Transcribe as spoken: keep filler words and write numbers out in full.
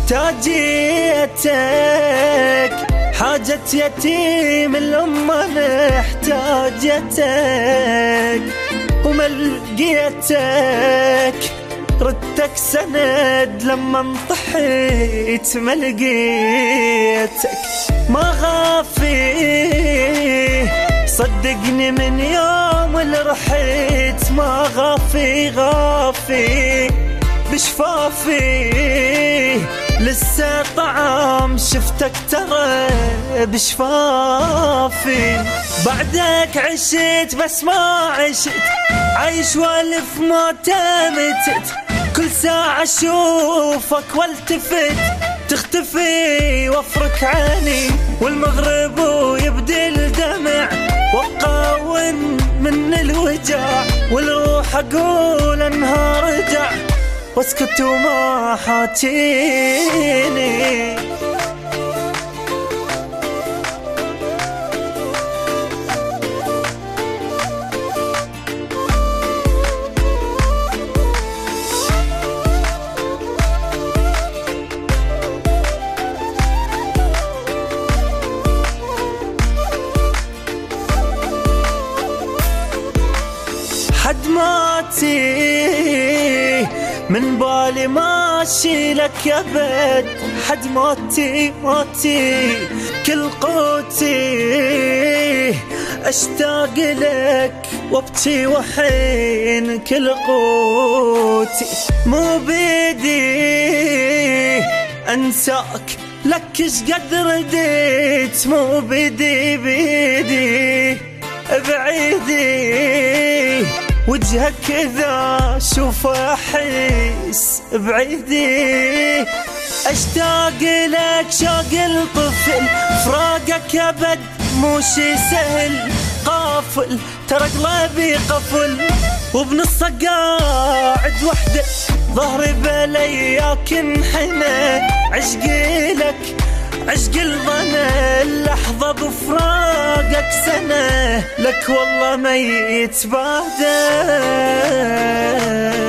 محتاجيتك، حاجة يتيم الأمة محتاجيتك، وما لقيتك ردتك سند لما انطحيت ما لقيتك. ما غافي صدقني من يوم اللي رحيت، ما غافي غافي بشفافي لسه طعم شفتك ترى بشفافي. بعدك عشت بس ما عشت، عايش والف ما تمتت، كل ساعة اشوفك والتفت تختفي وافرك عيني، والمغرب ويبدل دمع وقاون من الوجع، والروح اقول انها رجع واسكت وما حاجيني. حد ماتي من بالي ماشي لك أبد، حد ماتي ماتي كل قوتي أشتاق لك وابكي وحين كل قوتي. مو بيدي أنساك لك إيش قد رديت، مو بيدي بيدي بعيدي وجهك إذا شوف أحس بعيدي. أشتاق لك شوق الطفل، فراقك أبد مو شي سهل، قافل ترى قلبي قفل وبنصه قاعد وحده، ظهري بلياك انحنى، عشقي لك عشق الظنا، اللحظة بفراقك سنة، لك والله ما يتبادل.